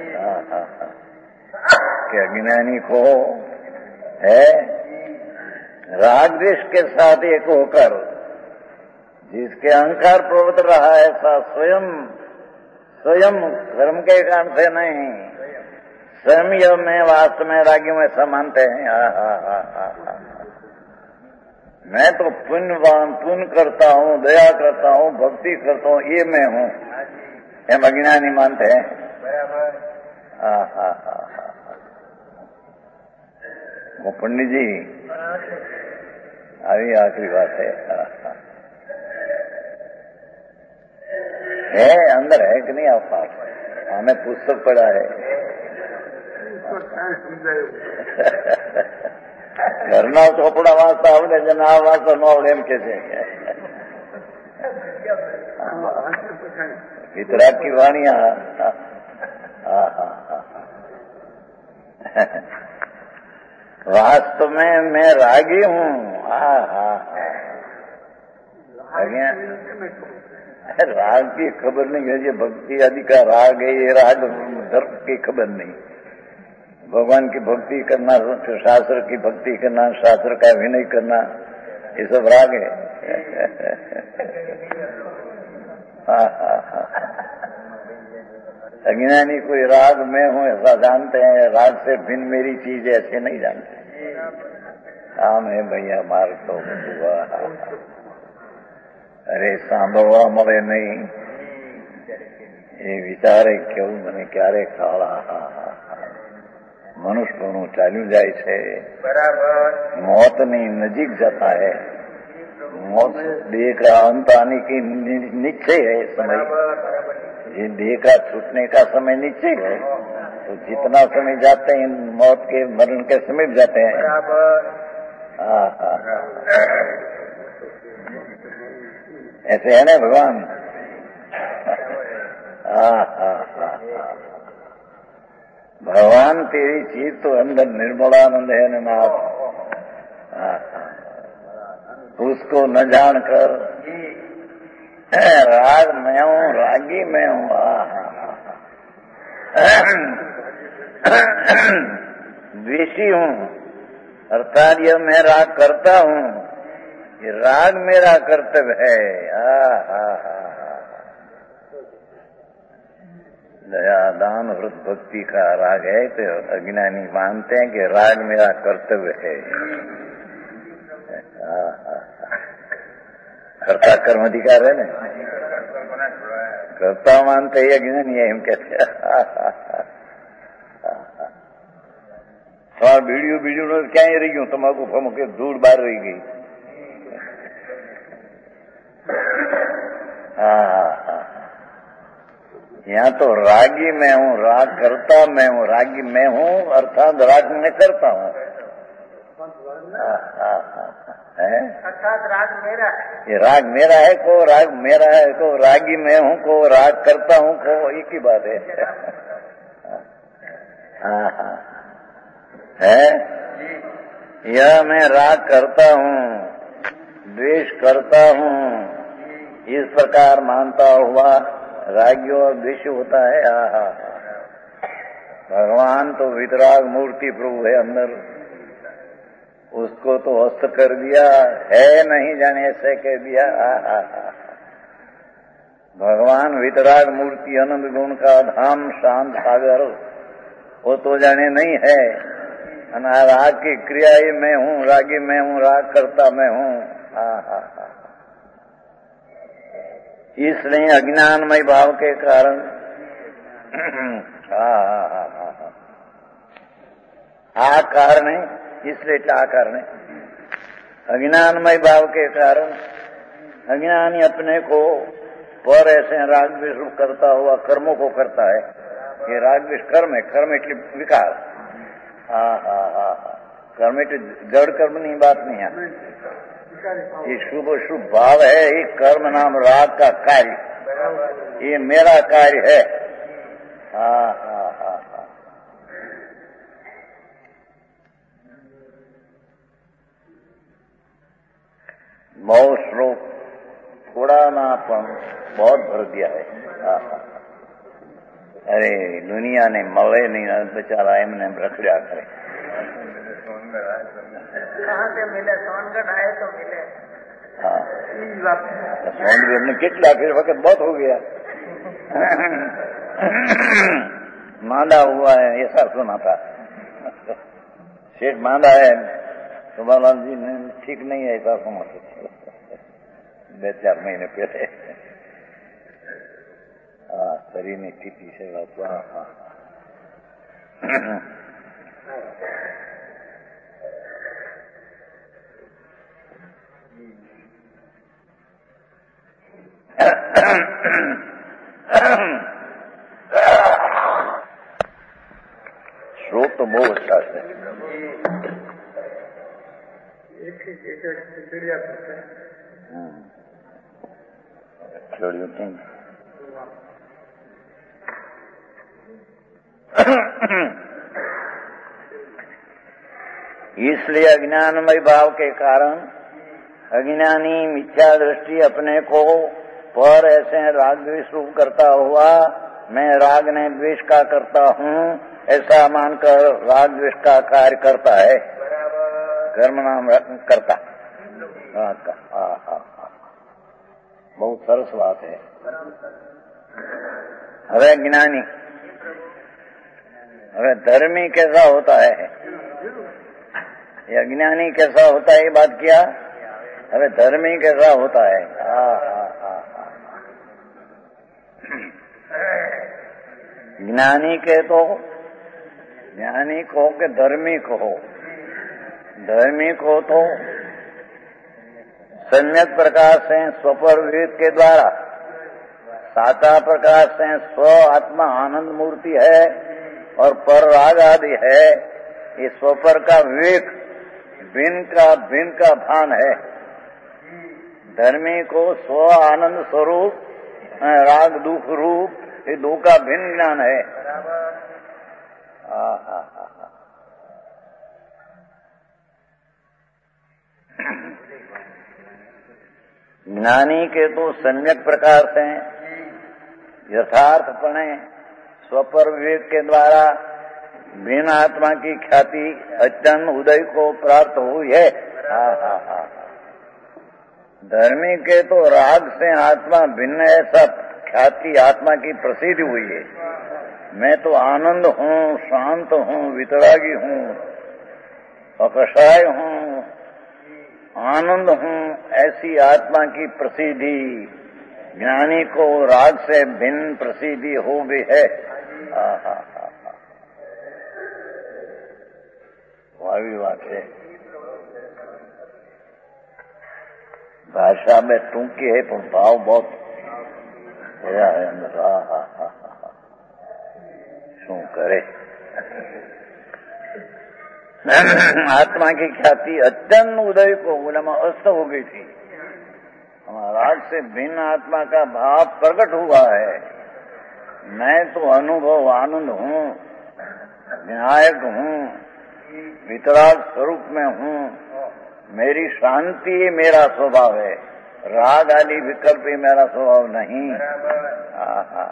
Speaker 1: कि अज्ञानी को है राग द्वेष के साथ एक होकर जिसके अहंकार प्रवृत्त रहा है, ऐसा स्वयं स्वयं कर्म के कारण से नहीं, स्वयं यह मैं वास्तव में रागी में समानते हैं। हा हा हा हा हा। मैं तो पुण्यवान, पुण्य करता हूँ, दया करता हूँ, भक्ति करता हूँ, ये मैं हूँ, एम अज्ञानी मानते हैं। हा हा हा हा। वो पंडित जी अभी आखिरी बात है, है अंदर है कि नहीं आप पास? हमें पुस्तक पढ़ा है। घरना ચોપડા વાંચતા આવડે છે ને આ વાંચતા ન આવડે એમ કે છે। વિતરાગ की वाणियां। वास्तव में मैं रागी हूँ। हाँ हाँ राग की खबर नहीं है, ये भक्ति आदि का राग है, ये राग धर्म की खबर नहीं। भगवान की भक्ति करना, शास्त्र की भक्ति करना, शास्त्र का विनय करना, ये सब राग है। हाँ हाँ हाँ अज्ञानी कोई राग में हूँ ऐसा जानते हैं, राग से भिन्न मेरी चीज ऐसे नहीं जानते। काम है भैया मार्ग तो हुआ। अरे सांभळवा મળે नहीं, ये विचारे क्यों મને ક્યારે કાળા મનુષ્યનું ચાલ્યું જાય છે।
Speaker 2: बराबर
Speaker 1: मौतની नजीक जाता है, मौत देह का अंत आने की निश्चय है समय। ये देह का छूटने का समय निश्चय है, तो जितना समय जाते हैं मौत के मरण के समीप जाते हैं। हाँ हाँ ऐसे है ना भगवान। हाँ हाँ हाँ भगवान तेरी चीज तो अंदर निर्मलानंद है न नाथ। हाँ उसको न जानकर राग मैं हूँ, रागी मैं हूँ। द्वेषी हूँ अर्थात यह मैं राग करता हूँ, ये राग मेरा कर्तव्य है। हा हा हा दया दान व्रत भक्ति का राग है, तो अज्ञानी मानते हैं कि राग मेरा कर्तव्य है। हा हा कर्ता कर्म अधिकार है ना, कर्ता मानते ही अज्ञानी है, हम कहते हाँ बीड़ियों बीड़ियों क्या ही रही हूँ, तम्बाकू फमके दूर बाहर रही गई। हाँ यहाँ तो रागी मैं हूँ, राग करता मैं हूँ, रागी मैं हूँ अर्थात राग मैं करता हूँ।
Speaker 2: अर्थात राग मेरा है,
Speaker 1: ये राग मेरा है, को राग मेरा है, को रागी मैं हूँ, को राग करता हूँ, को एक ही बात है। हाँ हाँ है यह मैं राग करता हूँ, द्वेष करता हूँ, इस प्रकार मानता हुआ रागी और द्वेष होता है। आहा भगवान तो वितराग मूर्ति प्रभु है अंदर, उसको तो हस्त कर दिया है, नहीं जाने ऐसे कह दिया। आहा भगवान वितराग मूर्ति आनंद गुण का धाम शांत सागर, वो तो जाने नहीं है। राग की क्रिया ही मैं हूँ, रागी मैं हूँ, राग करता मैं हूँ। आहा इसलिए अज्ञानमय भाव के कारण आ कारण है, इसलिए क्या कारण है? अज्ञानमय भाव के कारण अज्ञानी अपने को पर ऐसे राग द्वेष करता हुआ कर्मों को करता है। ये राग द्वेष कर्म है, कर्म એટલે विकार। हाँ हाँ हाँ कर्म એટલે जड़ कर्म नहीं, बात नहीं है। ये शुभ शुभ भाव है, ये कर्म नाम राग का कार्य, ये मेरा कार्य है। हाँ हाँ हाँ हाँ बहुत श्लोक थोड़ा ना पण बहुत भर दिया है। हाँ हाँ अरे दुनिया ने મળે नहीं, बेचारा एमने रखड़ा करे।
Speaker 2: कहाँ से मिले? सोनगढ़ आए तो मिले।
Speaker 1: हाँ सोनगढ़ में कितना फिर वक्त बहुत हो गया। मांदा हुआ है ऐसा सुना था, सेठ मांदा है तो बालाल जी ने ठीक नहीं है ऐसा सुना था दो चार महीने पहले। हाँ शरीर में स्थिति से बात। हाँ श्लोक तो बहुत अच्छा है।
Speaker 2: चिड़िया
Speaker 1: चिड़ियों की इसलिए अज्ञानमय भाव के कारण अज्ञानी मिथ्या दृष्टि अपने को पर ऐसे राग द्वेष रूप करता हुआ मैं राग ने द्वेष का करता हूँ ऐसा मानकर राग द्वेष का कार्य करता है। कर्म नाम करता। बहुत सरस बात है। अरे ज्ञानी, अरे धर्मी कैसा होता है या ज्ञानी कैसा होता है, ये बात किया। अरे धर्मी कैसा होता है। आ, आ, आ, आ। ज्ञानी के तो ज्ञानी को के धर्मी को हो, धर्मी को तो सम्यक प्रकार से स्वपर विवेक के द्वारा साता प्रकार से स्व आत्मा आनंद मूर्ति है और पर राग आदि है। ये स्वपर का विवेक भिन्न का भिन्न का भान है। धर्मी को स्व आनंद स्वरूप राग दुख रूप ये दो का भिन्न ज्ञान है। आ, आ, आ, आ। ज्ञानी के तो सम्यक प्रकार से यथार्थपणे स्वपर विवेक के द्वारा भिन्न आत्मा की ख्याति अत्यंत उदय को प्राप्त हुई है। हा हा हा। धर्मी के तो राग से आत्मा भिन्न ऐसा ख्याति आत्मा की प्रसिद्धि हुई है। मैं तो आनंद हूँ, शांत हूँ, वितरागी हूँ, अकषाय हूँ, आनंद हूँ, ऐसी आत्मा की प्रसिद्धि ज्ञानी को राग से भिन्न प्रसिद्धि हो गई है। आहा हा हा, वावी बात है। भाषा में टूंकी है पर भाव बहुत है अंदर। आहा हा हा, शू करे। आत्मा की ख्याति अत्यंत उदय को उनमें अस्त हो गई थी। राग से भिन्न आत्मा का भाव प्रकट हुआ है। मैं तो अनुभव आनंद हूँ, विनायक हूँ, वितराग स्वरूप में हूँ, मेरी शांति मेरा स्वभाव है, राग आदि विकल्प ही मेरा स्वभाव नहीं। आहा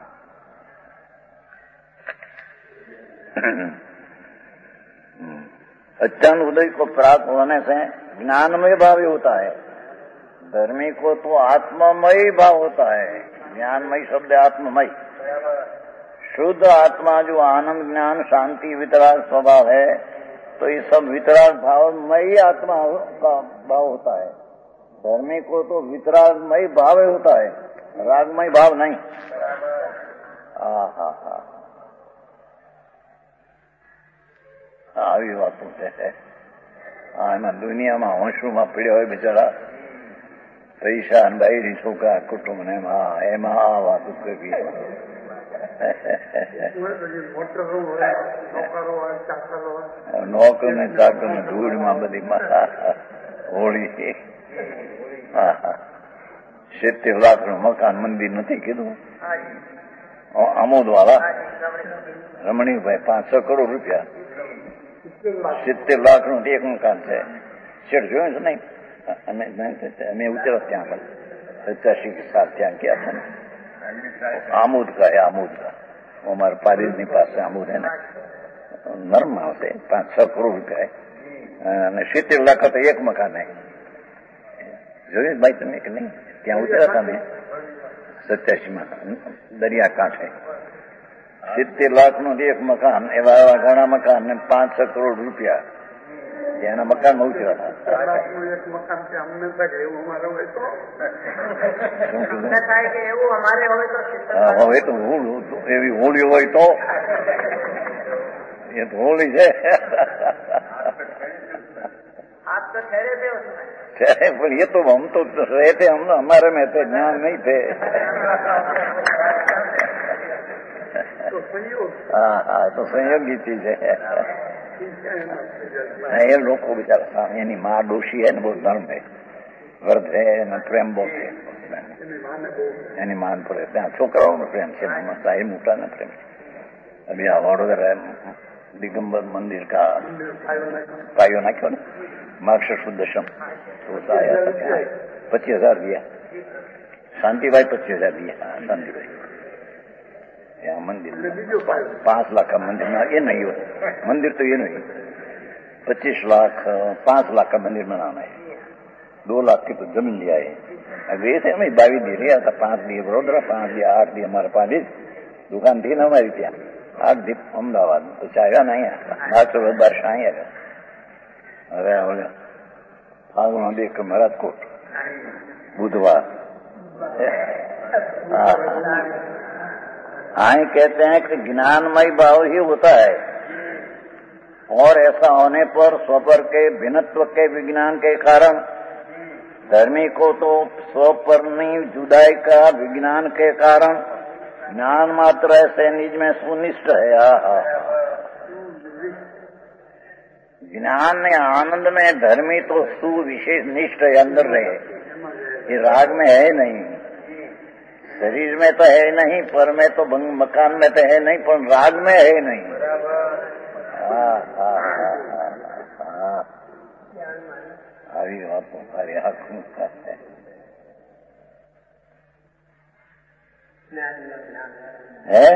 Speaker 1: अत्यंत उदय को प्राप्त होने से ज्ञानमय भाव होता है। धर्मी को तो आत्ममय भाव होता है। ज्ञानमय शब्द आत्ममय, शुद्ध आत्मा जो आनंद ज्ञान शांति वितराग स्वभाव है, तो ये सब वितराग भावमयी आत्मा का भाव होता है। धर्मी को तो वितरागमय भाव होता है, रागमय भाव नहीं। आहा हा, આવી વાતો છે। આમાં દુનિયામાં હોંશમાં પીડ્યા હોય બિચારા, પૈસા બાયરી છોકરા કુટુંબ ને એમાં આ વાતો કરવી। નોકર ને ચાકર ને ધૂળમાં બધી હોળી। સિત્તેર લાખ નું મકાન મંદિર નથી કીધું આમોદ વાળા રમણીભાઈ, પાંચ છ કરોડ રૂપિયા, સિત્તેર લાખ નું એક મકાન છે। શેઠ જોયું છે નહીં? અમે અમે ઉતર્યા ત્યાં આગળ પચાસી के साथ ત્યાં ગયા था। आमोद का है, आमोद का हमारे पारिजनी पास आमोद है ना, नर्म से पांच छह करोड़ रुपया है। सित्तेर लाख का तो एक मकान है। जो भाई तुम्हें कि नहीं त्या उतरा था मैं सत्यासी में दरिया कांठे सित्तेर लाख નું એક મકાન, એવા એવા ઘણા મકાન ને પાંચ છ કરોડ રૂપિયા એના મકાન માં ઉતર્યા હતા। એક મકાન છે અમને થાય એવું અમારે હોય તો અમને થાય કે એવું અમારે હોય તો હવે તો હોળ એવી હોળી હોય તો એ તો હોળી છે। आप तो ठहरे थे उसमें, पर ये तो हम तो रहते, हम हमारे में थे, ज्ञान नहीं थे। हाँ हाँ तो संयोगी चीज है। ये लोग को बेचारा एनी माँ दोषी है न, बहुत धर्म है, व्रत है न, प्रेम बहुत है एनी मान पर। ત્યાં છોકરાઓનો પ્રેમ છે, સાહેબ મોટા ના પ્રેમ। અભી આ વડોદરા दिगंबर मंदिर का पायो नाख्यो ने मार्क्स शुद्ध दशम तो आया था, पच्चीस हजार दिया शांति भाई, पच्चीस हजार दिया शांति भाई। यहाँ मंदिर पांच लाख का मंदिर में ये नहीं हो, मंदिर तो ये नहीं, पच्चीस लाख पांच लाख का मंदिर बनाना है, दो लाख की तो जमीन लिया है। अब ऐसे हमें बावी दे रहा था, पांच दिए बड़ोदरा, पांच दिया आठ दिए हमारे पास दुकान थी ना हमारी ત્યાં आठ दी अमदावाद तो चाहेगा नहीं आज तो वर्ष आएगा। अरे बोले फागुन देख महाराज कोट बुधवार आए कहते हैं कि ज्ञानमय भाव ही होता है, और ऐसा होने पर स्वपर के भिन्नत्व के विज्ञान के कारण धर्मी को तो स्वपर्णी जुदाई का विज्ञान के कारण ज्ञान मात्र ऐसे निज में सुनिष्ठ है। ज्ञान में आनंद में धर्मी तो सुविशेष निष्ठ अंदर रहे, ये राग में है नहीं, शरीर में तो है नहीं, पर में तो मकान में तो है नहीं, पर राग में है नहीं। આવી વાતો મારી આંખનું છે है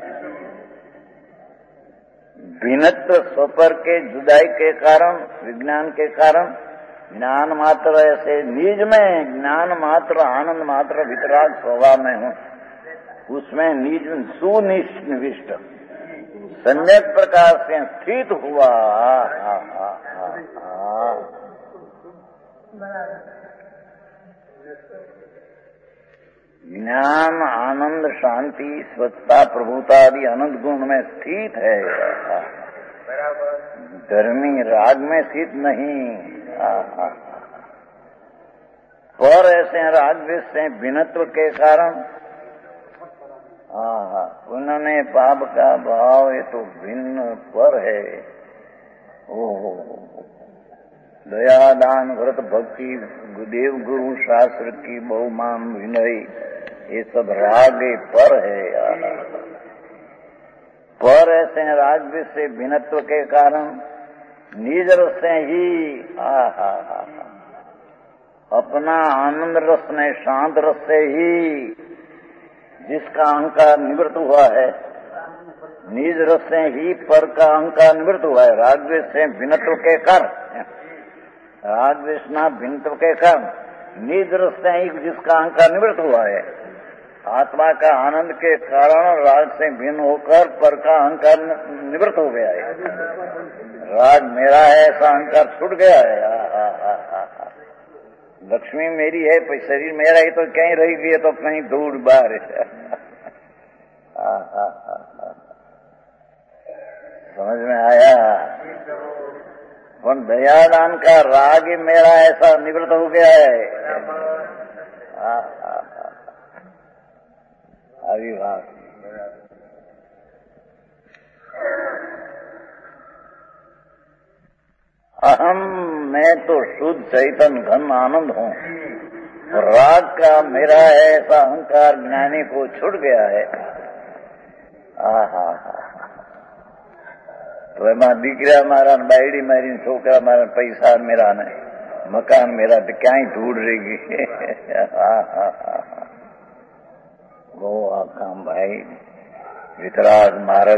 Speaker 1: भिन्नत्व स्वपर के जुदाई के कारण विज्ञान के कारण ज्ञान मात्र ऐसे निज में ज्ञान मात्र आनंद मात्र वितराग स्वभाव में हूँ, उसमें निज सुनिष्ठ सम्यक प्रकार से स्थित हुआ। ज्ञान आनंद शांति स्वच्छता प्रभुता आदि अनंत गुण में स्थित है, धर्मी राग में स्थित नहीं। पर ऐसे राग से भिन्नत्व के कारण उन्होंने पाप का भाव ये तो भिन्न पर है। ओहो दया दान व्रत भक्ति देव गुरु शास्त्र की बहुमान विनय ये सब राग पर है। पर ऐसे राग से भिन्नत्व के कारण निज रस से ही आहा अपना आनंद रस ने शांत रस से ही जिसका अहंकार निवृत्त हुआ है, निज रस से ही पर का अहंकार निवृत्त हुआ है। राग से भिन्नत्व के कारण राग विष्णा भिन्नत्व के कारण निज रस से ही जिसका अहंकार निवृत्त हुआ है, आत्मा का आनंद के कारण राग से भिन्न होकर पर का अहंकार निवृत्त हो गया है। राग मेरा है ऐसा अहंकार छूट गया है। आ, आ, आ, आ, आ। लक्ष्मी मेरी है, शरीर मेरा ही तो कहीं रही गई है तो कहीं दूर बाहर है। समझ में आया? दयादान का राग ही मेरा ऐसा निवृत्त हो गया है। अभिभाव अहम मैं तो शुद्ध चैतन्य घन आनंद हूँ, राग का मेरा है ऐसा अहंकार ज्ञानी को छूट गया है। आहा तो एમાં દીકરા મારા બાયડી મારી છોકરા મારા પૈસા મેરા ને મકાન મેરા તો ક્યાંય ધૂળ રહી ગઈ। वो काम भाई वितराग मार्ग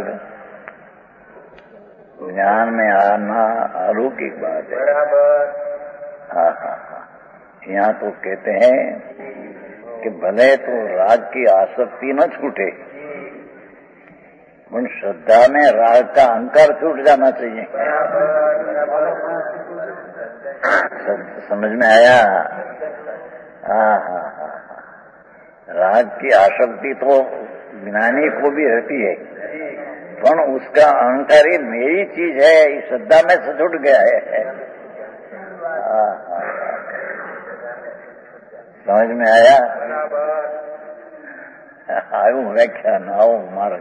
Speaker 1: ज्ञान में आना अलौकिक बात है। हाँ हाँ हाँ यहाँ तो कहते हैं कि भले तो राग की आसक्ति न छूटे, उन श्रद्धा में राग का अहंकार छूट जाना चाहिए। समझ में आया? हाँ हाँ हाँ राग की आसक्ति तो ज्ञानी को भी रहती है, पर उसका अहंकार ये मेरी चीज है इस श्रद्धा में से छूट गया है। हाँ हाँ समझ में आया? आयु व्याख्या आओ मार्ग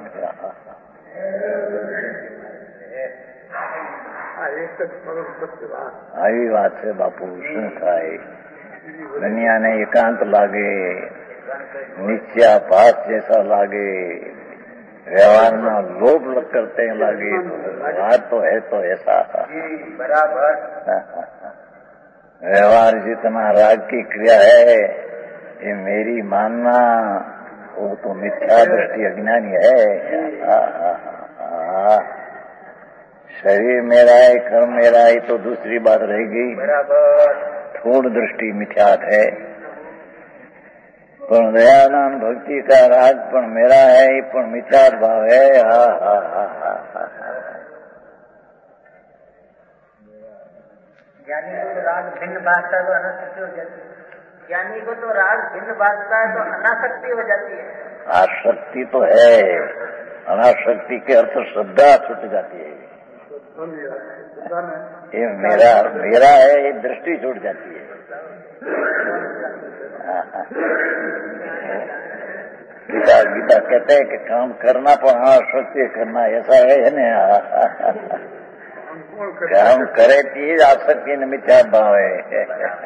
Speaker 1: આવી વાત છે બાપુ। શું થાય દુનિયાને એકાંત લાગે, નિત્યાભાસ जैसा लागे, व्यवहार में लोभ करते लगे, बात तो है तो ऐसा
Speaker 2: बराबर।
Speaker 1: व्यवहार जितना राग की क्रिया है, ये मेरी मानना वो तो मिथ्या दृष्टि अज्ञानी है। आ, आ, आ, आ, शरीर मेरा है, कर्म मेरा है, तो दूसरी बात रहेगी। थोड़ दृष्टि मिथ्यात है, पण दयानंद भक्ति का राग पण मेरा है, पण मिथ्यात भाव है। हा हा हा हा
Speaker 2: ज्ञानी को तो राग भिन्न बांटता है तो अनासक्ति हो जाती है। ज्ञानी को तो राग भिन्न बांटता है तो अनासक्ति हो जाती है।
Speaker 1: आसक्ति तो है, अनासक्ति के अर्थ श्रद्धा छूट जाती है। ये मेरा मेरा है, ये दृष्टि छूट जाती है। गीता गीता कहते हैं कि काम करना पर आसक्ति करना, ऐसा है ना। काम करे चीज आसक्ति न मिथ्या भाव है।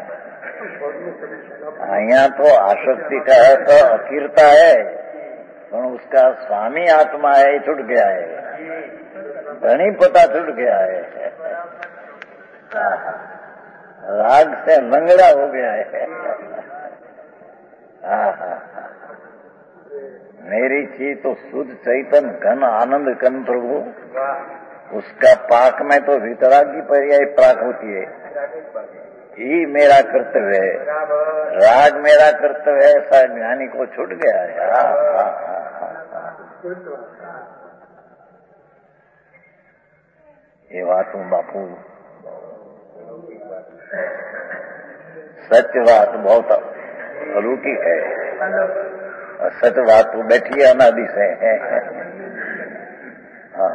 Speaker 1: यहाँ तो आसक्ति का है तो अकीरता है, पर उसका स्वामी आत्मा है, छूट गया है, धनी पता छूट गया है, राग से लंगड़ा हो गया है। मेरी चीज तो शुद्ध चैतन घन आनंद कन प्रभु, उसका पाक में तो वितरागी पर्याय प्राक होती है। ही मेरा कर्तव्य है, राग मेरा कर्तव्य है, ऐसा ज्ञानी को छूट गया है। हा, हा, हा, हा। ये बातों बापू सत्य बात बहुत अलौकिक है, सत्य बात तो बैठी है अनादि से है। हाँ,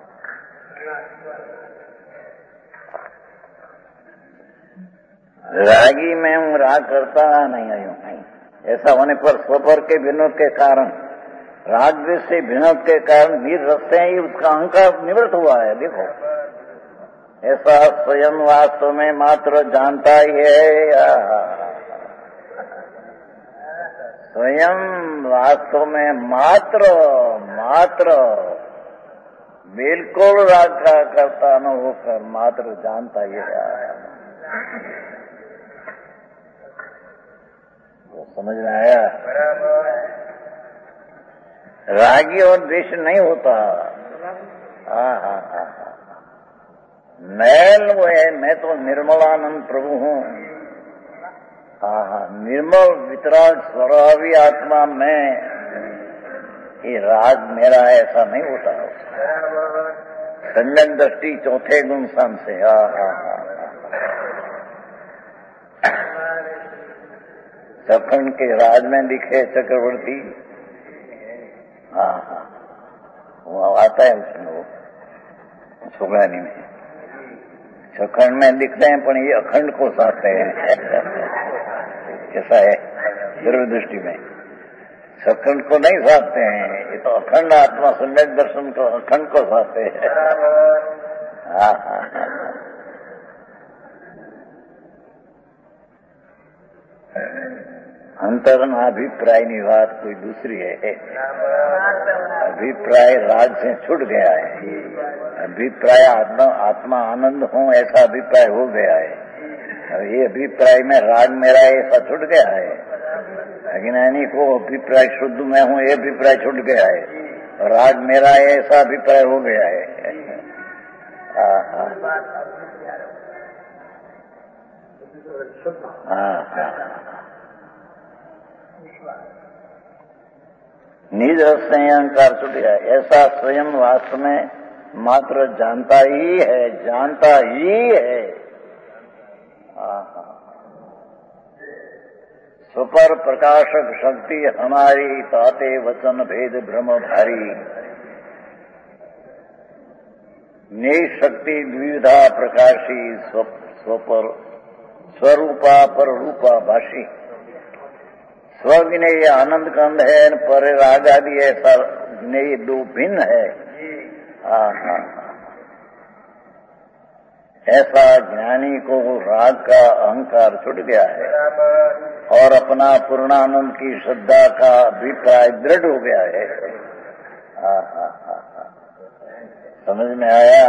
Speaker 1: रागी में हूँ, राग करता नहीं आयु नहीं, ऐसा होने पर स्वपर के विनोद के कारण, राग से विनोद के कारण वीर रखते हैं, ही उसका अहंकार निवृत्त हुआ है। देखो ऐसा स्वयं वास्तव में मात्र जानता ही है, स्वयं वास्तव में मात्र मात्र बिल्कुल राग का करता न होकर मात्र जानता ही है। वो समझ में आया? रागी और द्वेष नहीं होता। हाँ हाँ हाँ हाँ मैल वो है, मैं तो निर्मलानंद प्रभु हूँ। हाँ हाँ निर्मल वितराग स्वभावी आत्मा में, ये राग मेरा ऐसा नहीं होता। संयम दृष्टि चौथे गुण सन से। हाँ हाँ हाँ सखंड के राज में दिखे चक्रवर्ती। हाँ हाँ वो आता है उसमें, वो सुगरानी में सखंड में दिखते हैं, पर ये अखंड को साधते हैं। कैसा है दूरदृष्टि में, सखंड को नहीं साधते हैं, ये तो अखंड आत्मा सम्यक दर्शन को अखंड को साधते हैं। हाँ हाँ हाँ अंतरन अभिप्राय की बात कोई दूसरी है। अभिप्राय राग से छूट गया है, अभिप्राय आत्मा आत्मा आनंद हो ऐसा अभिप्राय हो गया है। ये अभिप्राय में राग मेरा ऐसा छूट गया है। अज्ञानी को अभिप्राय शुद्ध में हूँ ये अभिप्राय छूट गया है, और राग मेरा है ऐसा अभिप्राय हो गया है। हाँ हाँ निज रस से अहंकार छूट गया, ऐसा स्वयं वास्तव में मात्र जानता ही है, जानता ही है। सुपर प्रकाशक शक्ति हमारी, ताते वचन भेद भ्रम भारी। निशक्ति द्विविधा प्रकाशी, स्वपर स्वरूपा पर रूपा भाषी। स्वज्ञेय आनंद कंद है, पर राग आदि ऐसा ज्ञेय दो भिन्न है। हाँ हाँ ऐसा ज्ञानी को राग का अहंकार छूट गया है, और अपना पूर्णानंद की श्रद्धा का अभिप्राय दृढ़ हो गया है। हाँ हाँ हाँ हाँ समझ में आया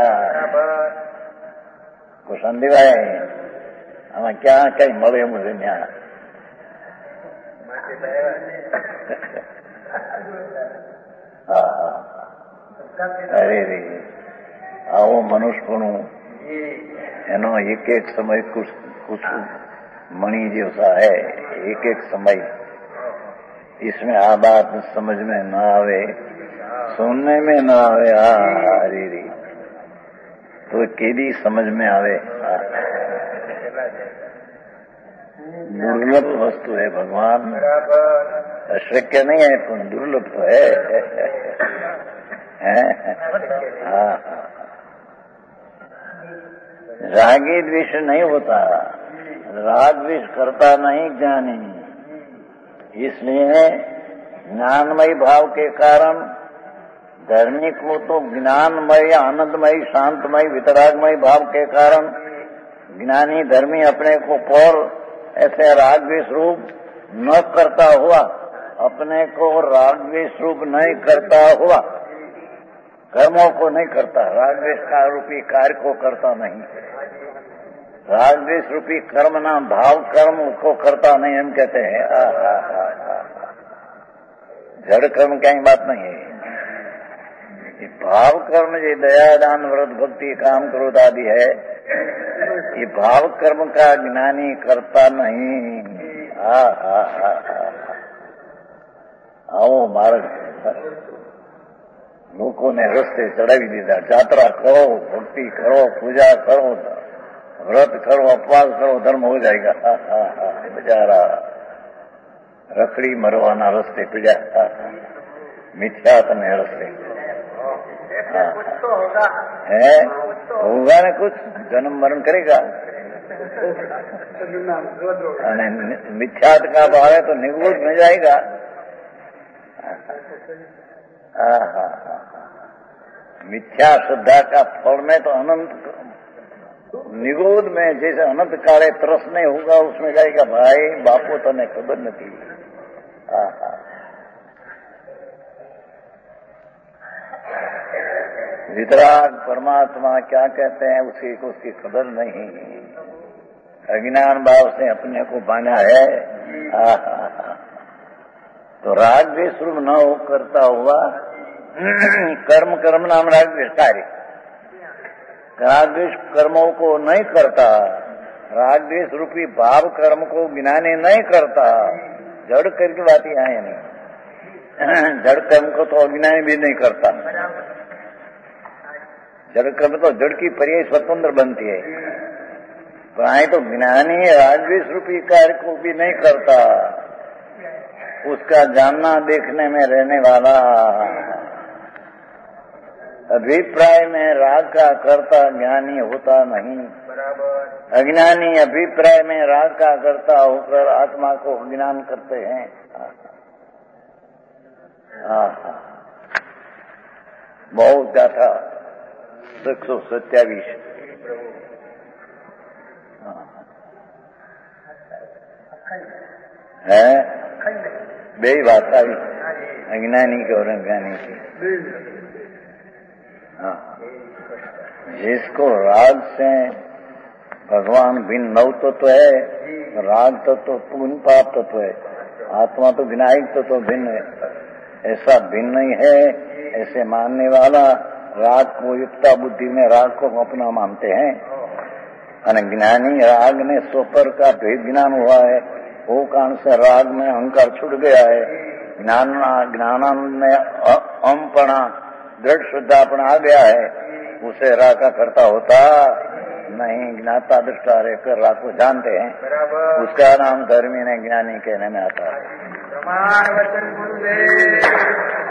Speaker 1: कुशंदी भाई हमें क्या कहीं મળે मुझे न्याय हाँ हाँ अरे रे आओ मनुष्यपणु एनो एक एक समय कुछ कुछ मणि जैसा है एक एक समय इसमें आ बात समझ में न आवे सुनने में न आवे अरे रे तो केदी समझ में आवे दुर्लभ वस्तु है भगवान अशक्य नहीं है तो दुर्लभ तो है हाँ रागी द्वेष नहीं होता राग द्वेष करता नहीं ज्ञानी इसलिए ज्ञानमयी भाव के कारण धर्मी को तो ज्ञानमय आनंदमयी शांतमयी वितरागमयी भाव के कारण ज्ञानी धर्मी अपने को और ऐसे राग द्वेष रूप न करता हुआ अपने को राग द्वेष रूप नहीं करता हुआ कर्मों को नहीं करता राग द्वेष का रूपी कार्य को करता नहीं राग द्वेष रूपी कर्म ना भाव कर्म को करता नहीं हम कहते हैं आ, आ, आ, आ, जड़ कर्म कहीं बात नहीं है ये भाव कर्म जो दया दान व्रत भक्ति काम क्रोध आदि है ये भाव कर्म का ज्ञानी करता नहीं आ, आ, आ, आ, आओ मार्ग लोगों ने रस्ते चढ़ावी दीधा यात्रा करो भक्ति करो पूजा करो व्रत करो उपवास करो धर्म हो जाएगा हा, हा, हा, बेचारा रखड़ी मरवाना रस्ते पीड़ा मिथ्यात्व में रस्ते
Speaker 2: कुछ तो होगा
Speaker 1: है होगा ना कुछ जन्म मरण करेगा मिथ्यात्व का भाव है तो निगूढ़ में जाएगा हाँ हाँ हाँ मिथ्या श्रद्धा का फल में तो अनंत निगोद में जैसे अनंत काले तरस नहीं होगा उसमें जाएगा भाई बापू तने खबर नहीं हाँ हाँ वितराग परमात्मा क्या कहते हैं उसकी उसकी खबर नहीं अज्ञान भाव से अपने को बांधा है हाँ हाँ हाँ तो राग द्वेष रूप न हो करता हुआ कर्म कर्म नाम राग द्वेष कार्य राग द्वेष कर्मों को नहीं करता राग द्वेष रूपी भाव कर्म को ज्ञानी नहीं करता जड़ करके बात ही आए नहीं जड़ कर्म को तो अज्ञानी भी नहीं करता जड़ कर्म तो जड़ की पर्याय स्वतंत्र बनती है पर आए तो ज्ञानी राग द्वेष रूपी कार्य को भी नहीं करता उसका जानना देखने में रहने वाला अभिप्राय में राग का कर्ता ज्ञानी होता नहीं अज्ञानी अभिप्राय में राग का कर्ता होकर आत्मा को ज्ञान करते हैं बहुत गाथा एक सौ सत्यावीस है बे बात आई अज्ञानी की और अज्ञानी की हाँ जिसको राग से भगवान भिन्न नव तत्व है राग तत्व पुण्य पाप तत्व है आत्मा तो विनायक तत्व भिन्न है ऐसा भिन्न ही है ऐसे मानने वाला राग को युक्ता बुद्धि में राग को अपना मानते हैं अज्ञानी राग ने स्वपर का भेद ज्ञान हुआ है वो कारण से राग में अहंकार छूट गया है ज्ञान ज्ञानानंद में अमपणा दृढ़ शुद्धापन आ गया है उसे राग का करता होता नहीं ज्ञाता दृष्टा रहकर राग को जानते हैं उसका नाम धर्मी ने ज्ञानी कहने में आता है।